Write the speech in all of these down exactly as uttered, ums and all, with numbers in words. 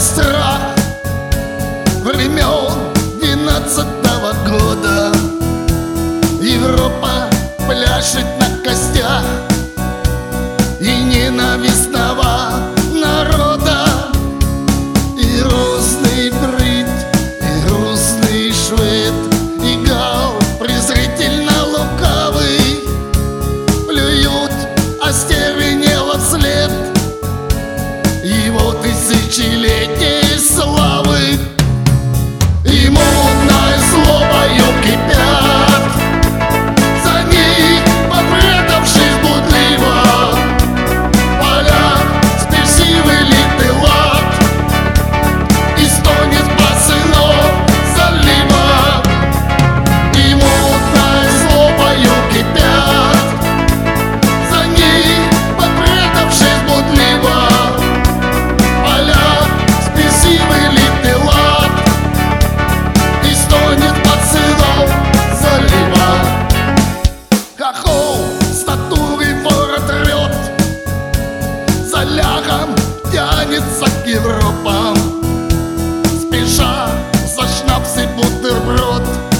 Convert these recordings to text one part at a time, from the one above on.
страх времен двенадцатого года. Европа пляшет на костях и ненавистного народа. И русный брит, и грустный швед, и гал презрительно лукавый плюют остервенело вслед его тысячелетней славы. И мутной злобою кипят за ней, попрятавшись блудливо, поля спесивый литый лад, и стонет пацанов залива. И мутной злобою кипят за ней, попрятавшись блудливо, поля спесивый литый лад, и стонет пацанов залива. Хохол статурой ворот рвет, за ляхом тянется к Европам, спеша за шнапс и бутерброд.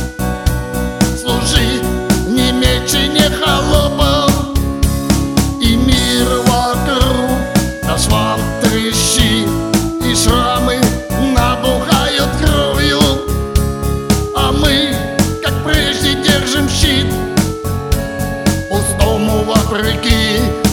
Служи не мечи, не холопом, и мир вокруг на швам трещит, и шрамы набухают кровью. А мы, как прежде, держим щит, пустому вопреки.